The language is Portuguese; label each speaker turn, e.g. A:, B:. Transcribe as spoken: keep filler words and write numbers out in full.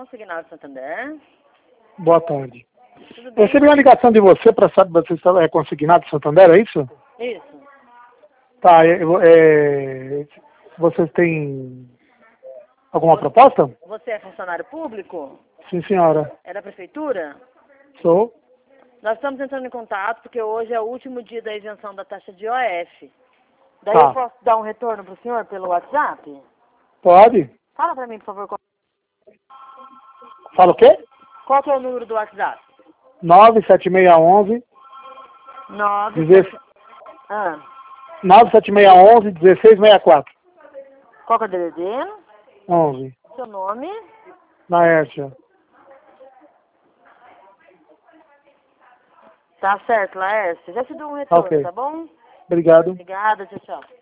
A: Consignado Santander.
B: Boa tarde.
A: Tudo bem?
B: Eu recebi uma ligação de você para saber se você é consignado Santander, é isso?
A: Isso.
B: Tá, é, é, vocês têm alguma proposta?
A: Você é funcionário público?
B: Sim, senhora.
A: É da prefeitura?
B: Sou.
A: Nós estamos entrando em contato porque hoje é o último dia da isenção da taxa de I O F. Daí
B: Tá.
A: eu posso dar um retorno para o senhor pelo WhatsApp?
B: Pode?
A: Fala para mim, por favor, qual,
B: Fala o quê?
A: qual que é o número do WhatsApp?
B: nove sete seis um um,
A: Nove. Ah,
B: nove sete seis um um, um seis seis quatro.
A: qual que é o D D D?
B: onze.
A: Seu nome?
B: Laércia.
A: Tá certo, Laércio. Já te dou um retorno,
B: Ok.
A: tá bom?
B: Obrigado.
A: Obrigada, tchau, tchau.